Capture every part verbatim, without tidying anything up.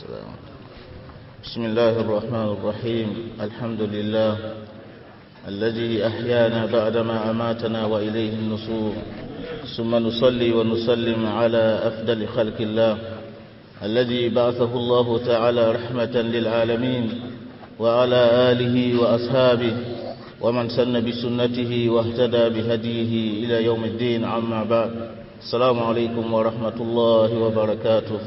بسم الله الرحمن الرحيم. الحمد لله الذي أحيانا بعدما أماتنا وإليه النشور، ثم نصلي ونسلم على أفضل خلق الله الذي بعثه الله تعالى رحمة للعالمين، وعلى آله وأصحابه ومن سن بسنته واهتدى بهديه إلى يوم الدين. عما بعد، السلام عليكم ورحمة الله وبركاته.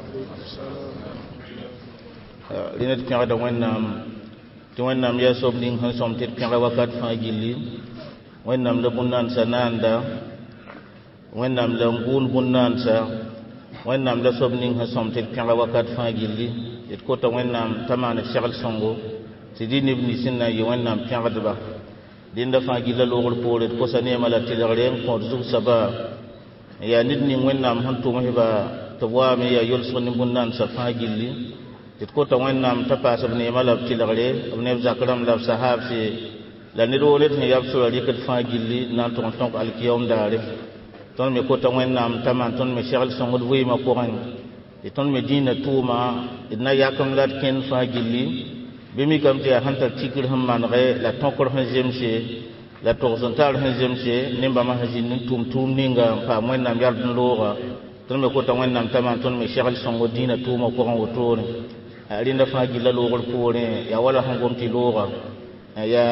Linet piada wennam to wennam yasob ning han som tet piada wakat fa gilli wennam le bunnan sananda wennam le ngun bunnan sa wennam le sob ning han som tet piada wakat fa gilli et ko to wennam tamana shagal songo sidin ibn sinna yi wennam piada ba dinda fa gilla logol pole ko sane mala tilare ko zug saba ya nit ni wennam han to mahiba to wa me ya yol sonni bunnan sa fa gilli it ko ta wannam ta pasa ne malab tilare ne zakram lab sahab fi la ni do let ne yab so ri kat fa gilli nan ton ton al kiyom dare ton me ko ta wannam taman ton me shagal songod wi ma ko ran e ton me dina tuma idna yakam lat ken fa gilli be mi kam te hanta tikir ham man re la ton ko han jemse la to zontal han jemse nimba ma hajin tum tum ninga pa wannam yar dun lora ton me ko ta wannam taman ton me shagal songod dina tuma ko ran wotore arinda fa gilla logol pore ya wala hangom ti loga ya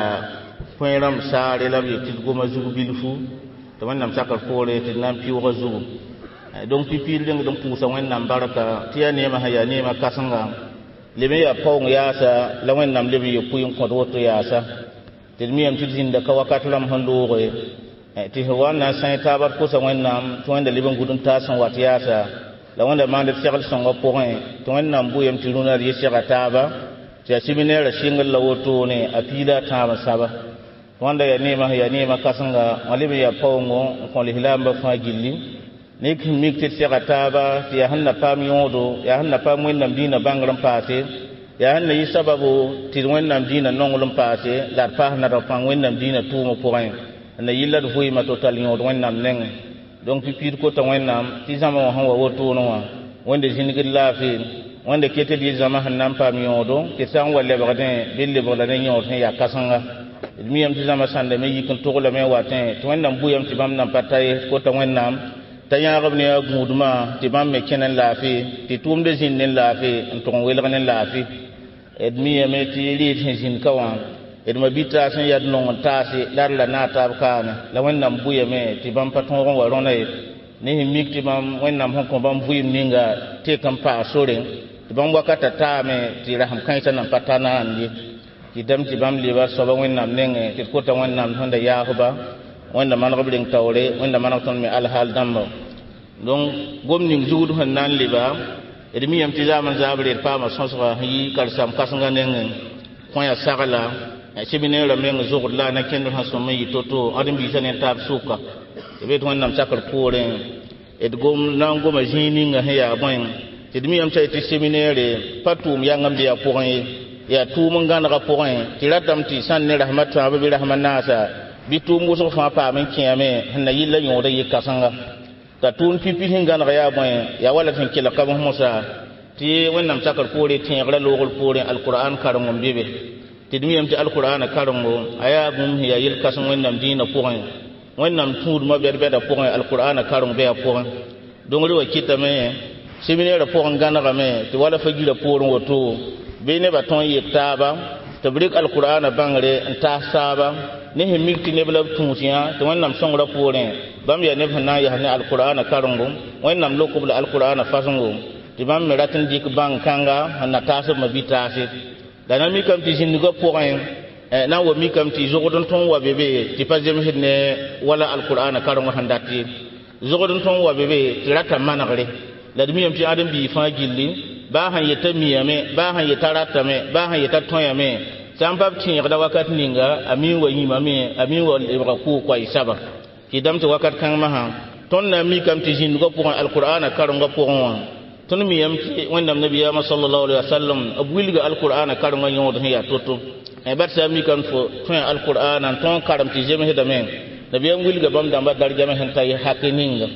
poiram sare la bi ti goma zugu bilfu to wannam sakal pore ti nam pi wo zugu donc pipil deng donc pusa wannam baraka ti ya nema haya nema kasanga lebe ya pong ya sa la wannam lebe yo puyin ko do to ya sa ti mi am ti zinda ka wakatlam hando re ti hawana sai tabar ko sa wannam to wanda lebe gudun ta san wat ya sa la wanda mande fiakal songo point to wannam buyam tiruna ri fiaka taba ya siminera singal la woto ne apida taba saba wanda ya nema ya nema kasanga walibe ya pawngo ko li hilamba fa gilli ne kin mikte fiaka taba ya hanna pam yodo ya hanna pam wannam dina bangram pate ya hanna yi sababu tir wannam dina nongolum pate la pa na do pam wannam dina tumo point na yilla do fuima total yodo wannam neng donc pipir ko ta wennam ti zama han wa woto no wa wonde jinigil lafi wonde kete di zama han nam pam yodo ke san walle bagade bille bola ne yodo ya kasanga mi am ti zama sande me yikin to la me watin to wennam buyam ti bam nam patay ko ta wennam ta yaagab ne aguduma ti bam me kenen lafi ti tumde jinin lafi to welganen lafi ed mi me ti li jin kawan edma bita san yad non tasi dar la nata kana la wannam buye me ti bam paton ron warona ni himik ti bam wannam hon ko bam buye ninga te kam pa sore ti bam wakata ta me ti raham kan tan patana andi ti dam ti bam liba so ba wannam nenge ti ko ta wannam honda yahuba wanda man rabling tawre wanda man ton me al hal dambo donc gomni juudu han nan liba edmi am ti zaman zabre pa ma sonso hi kal sam kasanga nenge koya sagala sibine la men zogd la na kendo ha so mai toto adam bi sanen tab suka be to wannam sakal pore ed gom nan goma jini nga ya boy tidmi am tay ti seminaire patum ya ngam dia point ya tu mun gana ka point tiradam ti sanne rahmatu bi rahmanasa bitum go so fa pa men kiyame na yilla yoda yikasanga ta tun pipi hingana ya boy ya wala tan kila ka musa ti wannam sakal pore ti ngala logol pore alquran karangom bibe tidmiyam ti alqur'ana karango aya gum ya yil kasan wannam dina point wannam tuud ma berbe da point alqur'ana karango be point dongri wa kitame seminaire point gana game ti wala fagira point woto be ne ba ton yitaba tabrik alqur'ana bangre anta saba ne himikti ne bla tunsiya to wannam songra point bam ya ne fana ya ne alqur'ana karango wannam lokubla alqur'ana fasango ti bam meratin dik bang kanga na taso mabitasi dana mi kam ti jinn go point eh na wo mi kam ti zogodon ton wa bebe ti pajem hidne wala alquran karango handati zogodon ton wa bebe ti rata managre la dum yam ti adam bi fa gilli ba han yeta miyame ba han yeta rata me ba han yeta ton yame sambab ti da wakat ninga ami wa yimame ami wa ibra ku kwa isaba ki dam ti wakat kan ma ha ton na mi kam ti jinn go point alquran karango point ton mi yam ci wonnam nabiya sallallahu alaihi wasallam abwilga alqur'ana karma yodo ya toto e barsa mi kan fo ton alqur'ana ton karam ti jeme heda men nabiyam wilga bam damba dar jame hen tay hakininga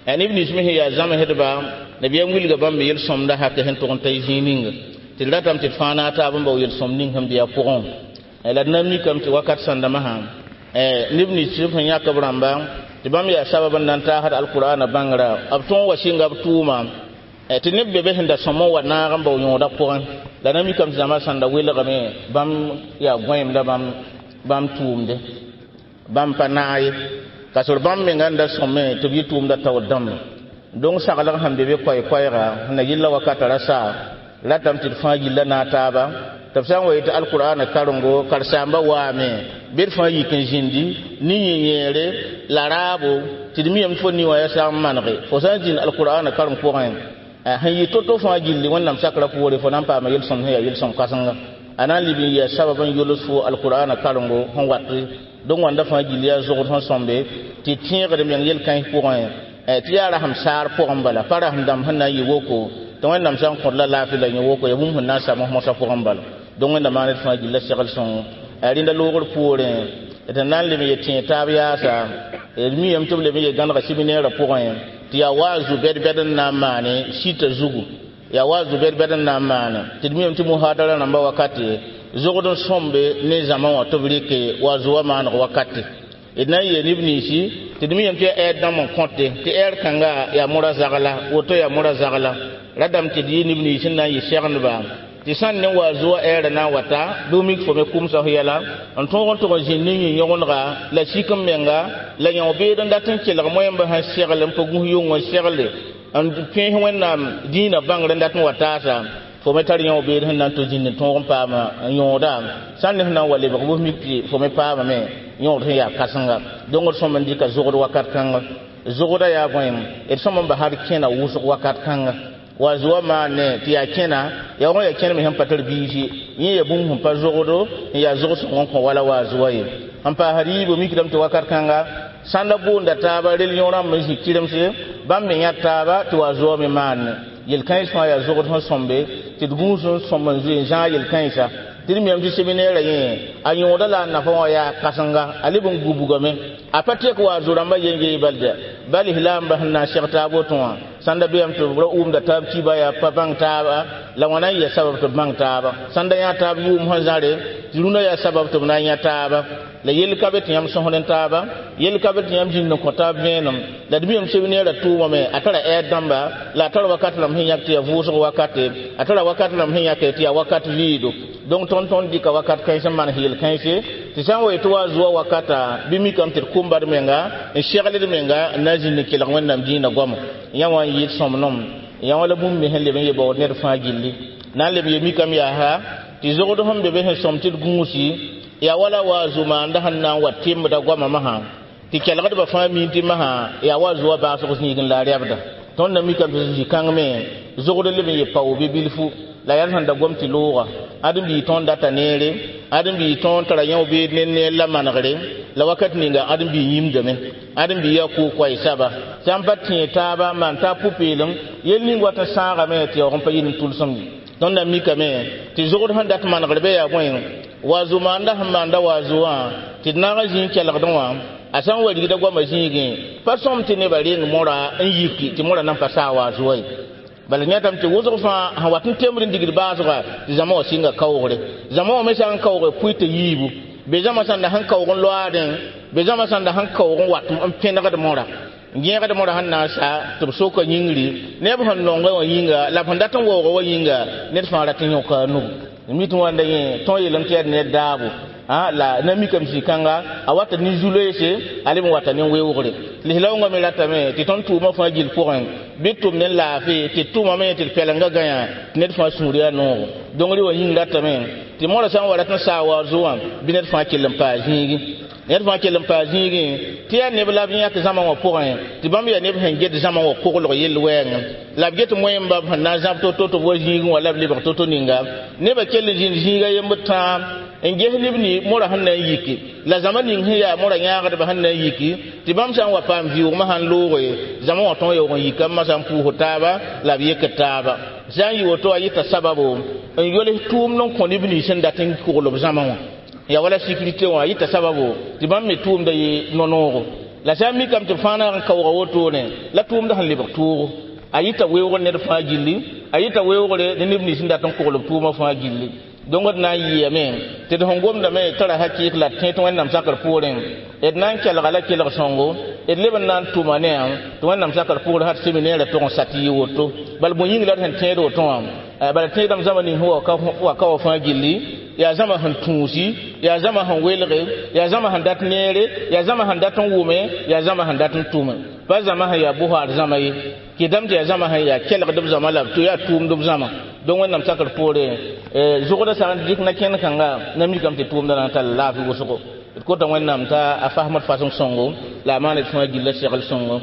ani ibn ismihi ya zama hedba nabiyam wilga bam yel somda hakke hen to on tay jininga til datam tit fana ta bam baw yel somning ham biya poron la namni kam ti wakat sanda maha eh ibn ismihi ya kabramba tibam ya sababan nan ta had alqur'ana bangra abton washinga tuma ti nebbe be henda somo wa na ram baw yoda poron la nami kam zama sanda wila game bam ya goyim da bam bam tumde bam panaye kasor bam me nganda somme to bi tumda tawadam donc sagala hambe be koy koyra na yilla wakata rasa latam til faji lana taba tafsan wa ita alqur'ana karungo karsamba wa me bir faji kin jindi ni yere larabo tidmiyam fonni wa yasa manre fo sanjin alqur'ana karun ko han hayi toto faji li wannan sakra pore fo nan pa ma yel son he yel son kasanga anan libi ya sababan yulusu alqur'ana karungo hon watri donc wanda faji li ya zogo hon sombe ti tiere de yel kan ko han ti yara ham sar po ambala para handam hanna yi woko to wannan san ko la lafi la yi woko ya bum hunna sa mo sa po ambala donc wanda manet fa gilla segal son ari nda logor pore eta nan le mi tin tabiya sa mi yam to le mi gan ga sibine ra po en ti ya wazu bed bed na mane sita zugu ya wazu bed bed na mane ti mi yam ti muhadara namba wakati zogodon sombe ne zaman wa to brike wazu wa man wakati ina ye ibni shi tidmi yam te e dam konte te er kanga ya mura zagala woto ya mura zagala radam te di ibni shi na yi shegn ba ti san ne wa zuwa er na wata domi fo me kum sa yala on ton on to jinni ni nyon ga la shikam menga la nyon be dan datin ke la moyem ba ha shegle ko gu yo ngo shegle an pe wonna dina bang dan datin wata sa fo me tar nyon be dan nan to jinni ton pa ma nyon da san ne na wale ba bo mi fo me pa ma me nyon ya kasanga dongor so man dika zogor wakat kanga zogoda ya boyem et so man ba har kena wusu wakat kanga wa zuwa ma ne ti ya kena ya won ya kena me han patar biiji yi ya bum hum pa zogodo ya zogo so ngon ko wala wa zuwa yi han pa haribo mi kidam to wakat kanga sanda bunda ta ba rel nyora me si kidam se bam me yatta ba to wa zuwa me man yel kan so ya zogo so sombe ti duguso so man zuwa ja yel kan sa tirmi am disibine ra yin anyo dala na fa ya kasanga alibun gubugame apate ko azuramba yenge balda bali hilam bahna shekta boton sanda biyam to bro um da tab ci baya papang taba la wana ya sabab to bang taba sanda ya tab yum hazare juruna ya sabab to na ya taba la yel kabet yam so honen taba yel kabet yam jinno ko tab venum la biyam sibine ra tuwa me atara e damba la tara wakati lam hin yakti ya vuso wakati atara wakati lam hin yakti ya wakati lido donc ton ton dika wakat kaysa man hil kayse ti san way to zuwa wakata bimi kam tir kumbar menga e shegali menga najin ki la wonnam dina gom yawan yi somnom yawan la bum mi helle be yebo ner fa gilli nan le mi kam ya ha ti zogodo hom be be somtir gungusi ya wala wazu ma ndahan nan watim da goma maha ti kelga ba fami ti maha ya wazu wa ba so ni gin la riabda ton na mi kam ti kangme zogodo le be pawo be bilfu la yan da gomti loga adum bi ton data nere adum bi ton tara yaw be nenne la managre la wakat ninga adum bi yim deme adum bi ya ku kwai saba sampati taba man ta pupilum yelni wata sanga me ti on pa yin tulsum don da mika me ti zogor han dat managre be ya boyin wazu manda hamanda wazuwa ti naga jin kala donwa asan wadi da goma jingi pasom ti ne bari ngora yiki ti mora nan pasa wazuwa bal nyatam te wuzo fa hawatin temrin digir bazuga zama o singa kawore zama o mesan kawore puite yibu be zama sanda han kawon loaden be zama sanda han kawon watum am penda ga mora ngiya ga mora hanna sa to soko nyingri ne bu han nongo o yinga la pandatan wo wo yinga ne fa ratin yo ka nu mitu wanda yin ton yelam te ne dabu ah la na mi kam sikanga awata ni zulese alimu wata ni wewure lihlaw ngam lata me ti ton tu ma fa jil point bitum ne la fi ti tu ma me ti pelanga ganya net fa suriya no dongri wa yin lata me ti mora san wala tan sa wa zuwan binet fa kilam pa jingi net fa kilam pa jingi ti ya ne bla biya ka zaman wa point ti bam ya ne hen ged zaman wa ko lo yel wen la get moyen ba na zap to to to wo jingi wala li ba to to ninga ne ba kel jingi ga yemta nge libni mora hanna yiki la zamani hiya mora nyaga ba hanna yiki tibam san wa pam vi ma han lowe zaman wa ton yo yika ma san pu hotaba la biye kataba san yi woto ayita sababu en yole tum non ko libni sen datin ko lo zaman wa ya wala sécurité wa ayita sababu tibam me tum da yi nonoro la sami kam te fana kan kawra woto ne la tum da han libar tuuro ayita wewo ne fa gilli ayita wewo le ne ni sinda tan ko lo tuma fa gilli dongot na yi men te do ngom da me tara hakki la te to wannan sakar poren ed nan kel gala kel songo ed leban nan tuma ne to wannan sakar por hat seminaire to sati woto bal bo yingi la tan te do to am bal te dam zamani huwa ka wa ka fa gilli ya zama han tunsi ya zama han welre ya zama han dat nere ya zama han dat wume ya zama han dat tuma ba zama ha ya buhar zama yi kidam te ya zama ha ya kel gadab zama la to ya tum dum zama don wannan sakar pore eh zugoda sa dik na ken kanga na mi kam te tum da ta la fi wosoko ko ta wannan ta afahmat fason songo la manet fa gilla shegal songo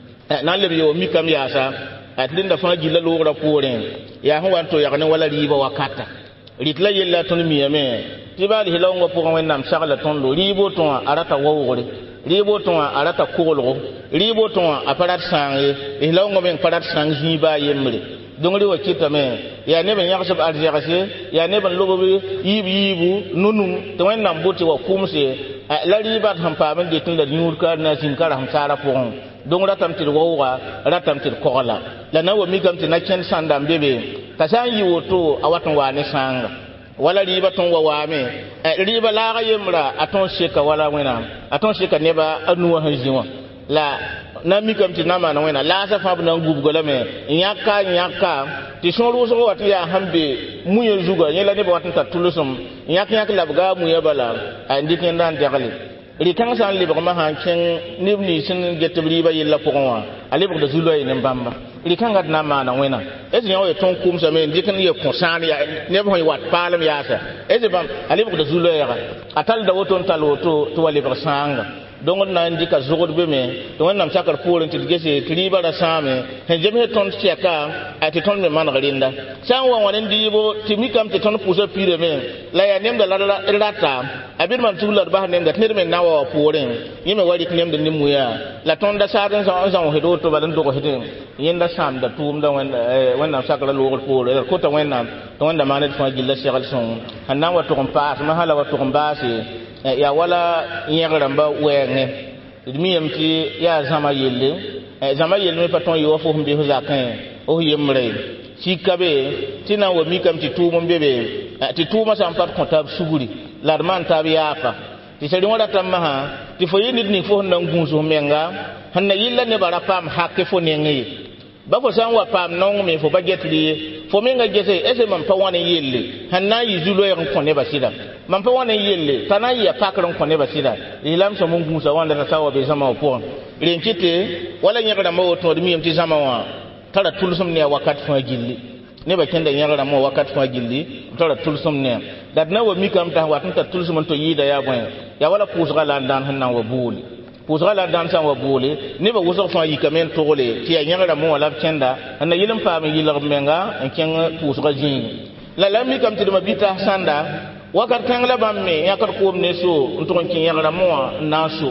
na le yo mi kam ya sa atlin da fa gilla lo ra pore ya ho wanto ya ne wala riba wakata ritla yella ton mi yame tibali hilongo pour wannan sagala ton lo ribo ton arata wawore ribo ton arata kolo ribo ton aparat sange hilongo men parat sang jiba yemre dongri wa kitame ya ne ben yaksab arjagase ya ne ben lobobe yibu yibu nunum to wannan boti wa kumse la ribat ham pamen de tin la nyur ka na sin kara ham sara pon dong ratam tir wowa ratam tir kola la na wa mi kam tin na ken sandam bebe kasan yi woto awatan wa ne sanga wala riba ton wa wame riba la ga yemra aton sheka wala wena aton sheka neba anu hanjiwa la na mi kam tin na ma na wena la sa fa na gub gola me nyaka nyaka ti shoro so wati ya hambe muye zuga yela ne ba watan ta tulusum nyaka nyaka labga muye bala andi ken dan jagali ri kan san libre ma han ken nibni sin getbri ba yilla pokwa ali bu da zuloy ne bamba ri kan gad na ma na wena ezi yo ton kum sa me ndikan ye konsan ya ne bo wat palam ya sa ezi bam ali bu da zuloy ya atal da woton tal woto to wali ba sanga dongon na ndika zogod be me to wannan sakar porin til gese triba da same hen jeme ton tiaka ati ton me man garinda san wan wanen dibo timikam te ton puso pire me la ya nem da la rata abir man tular ba nem da tner me nawa porin yime wari nem da nimu ya la ton da saden sa sa hedo to balan do ko hedin yenda sam da tum da wannan sakar logol porin ko ta wannan to wanda manet fa gilla shegal son hanna wa to kompas mahala wa to kombasi ya wala yɛgramba wɛɛŋɛ d mi yem tɩ yaa zãma yelle zãma yell me pa tõe yɩ wa fo sẽn be f zakẽ f yembre sika be tɩ na n wa mikame tɩ tʋʋm n be be tɩ tʋʋmã sã n pa d kõ tab sugri la d maan tab yaafa tɩ sẽn wã ratame masã tɩ fo yɩ ned ning fo sẽn na n gũus f menga sẽn na yɩlla nebã ra paam hake fo neng ye ba fo sã n wa paam naong me fo ba get rɩ ye fo menga gese ese man pa wãne yelle sẽn na n yɩ zu-loɛɛg n kõ nebã sɩda man pa wãne yelle t'a na n yɩa pakr n kõ nebã sɩda yɩlam sõm n gũusa wãnda t'a wa be zãma wã pʋgẽ ren kɩte wala yẽgrãmbã woto d miyem tɩ zãma wã tara tʋlsem ne a wakat fãa gilli nebã kẽnda yẽgrãmbã wã wakat fãa gilli tara tʋlsem ne dat na wa mikame t'a wat n tar tʋlsem n to yɩɩda yaa bõe yaa wala pʋʋsga la n dãn sẽn na n wa boole pʋʋsga la dãn sã n wa boole nebã wʋsg fãa yikame n togle tɩ yaa yẽgrãmbã wã la b kẽnda n na yɩl n paam n yɩlg menga n kẽng pʋʋsga zĩig la la mikame tɩ d ma bɩta sãnda wakat kãng la bãmb me yãkd koom ne so n tʋg n kẽ yẽgrãmbã wã n na n so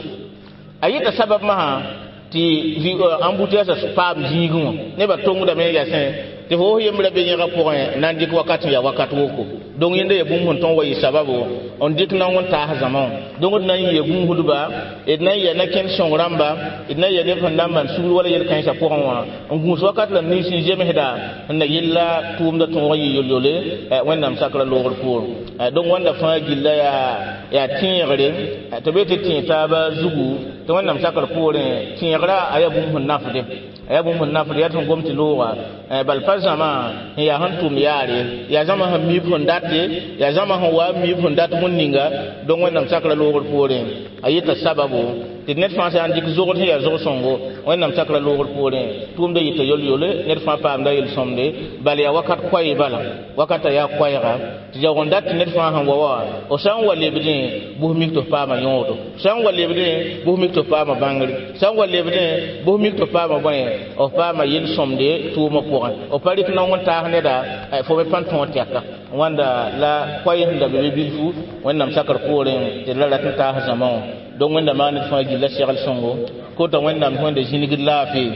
a yɩta sabab masã tɩ embouteillage paam zĩigẽ wã nebã tongdame n yasẽ tɩ fo yembra be yẽga pʋgẽ na n dɩk wakat n yaa wakat woko donc yẽnda ya bũmb sẽn tõn wa yɩ sababo n dɩk na n taas zãma wã donc d na n yɩa gũusdba d na n yɩa na-kẽnd sõng rãmba d na n yɩa neb sẽn na n maan sugr wala yel-kãensã pʋgẽ wã n gũus wakat la nins n zemsda n na yella tʋʋmda tõog n yɩ yol-yole wẽnnaam sakrã loogr poorẽ donc wãnda fãa gilla yaa tẽegre tɩ be tɩ tẽ taaba zugu tɩ wẽnnaam sakr poorẽ tẽegrã a yaa bũmb sẽn nafde a yaa bũmb sẽn nafd yaa sẽn gom tɩ looga bal pa zãma n yaa sẽn tʋm yaare yaa zãma sẽn miib sẽn date yaa zãma sẽn wa miib sẽn dat bõn ninga donc wẽnnaam sakrã loogr poorẽ a yɩta sababo tɩ ned fãa sã n dɩk zogd sẽn yaa zog-sõngo wẽnnaam sakrã loogr poorẽ tʋʋmda yɩta yol-yole ned fãa paamda yel-sõmde bal yaa wakat koɛɛ bala wakata yaa koɛɛga tɩ ya n dat tɩ ned fãa sẽn wa wa f sã n wa lebdẽ bʋs mik tɩ f paama yõodo sã n wa lebdẽ bʋs mik tɩ f paama bãngre sã n wa lebdẽ bʋs mik tɩ f paama bõe f paama yel-sõmde tʋʋmã pʋgẽ f pa rɩk naong n taas neda fo me pãn tõog tɛka wãnda la koɛɛ sẽn da be be bilfu wẽnnaam sakr poorẽ tɩ la rat n taas zãma wã donc wẽnda maan d fãa gilla segl sõngo kota wẽnnaam wẽnda zĩnigd laafɩ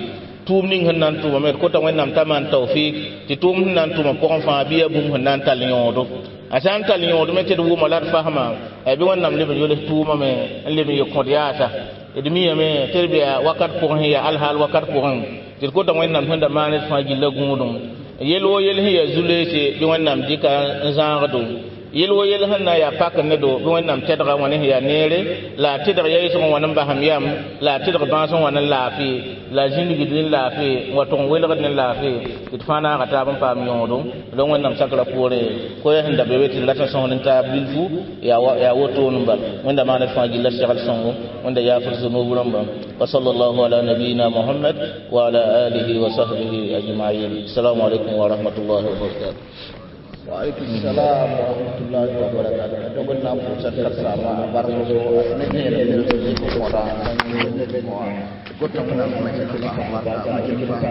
tum ning hannan tuma met ko ta wannam taman tawfik ti tum hannan tuma ko fa biya bum hannan tal yodo asan tal yodo met du malat fahma e bi wannam le yole tuma me le mi ko diata e demi me terbiya wakat ko hiya al hal wakat ko han ti ko ta wannam handa manet fa gilla gumudum yelo yel hiya zulete bi wannam dika zangado yelo yel hanna ya pak ne do bi wannam tedra woni ya nere la tedra yeso wonan ba ham yam la tedra ba son wonan lafi la jindi din lafi waton welga din lafi itfana kata ban pam yodo don wannam sakla pore ko ya handa be weti lata son ta bilfu ya ya woto numbal wanda ma na fa gilla shagal songo wanda ya fur zunubu ramba wa sallallahu ala nabiyina muhammad wa ala alihi wa sahbihi ajma'in assalamu alaikum wa rahmatullahi wa barakatuh. وعليكم السلام ورحمة الله وبركاته. قلنا فرصة كسامة برضو نجيل من الجزء ولا قلت من المجلس